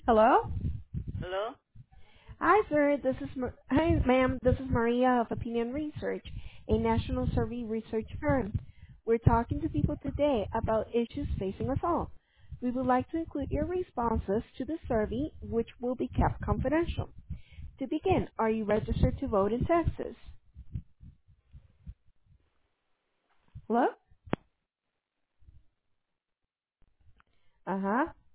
Hello? Hello? Hi, sir. Hi, ma'am. This is Maria of Opinion Research, a national survey research firm. We're talking to people today about issues facing us all. We would like to include your responses to the survey, which will be kept confidential. To begin, are you registered to vote in Texas? Hello? Uh-huh.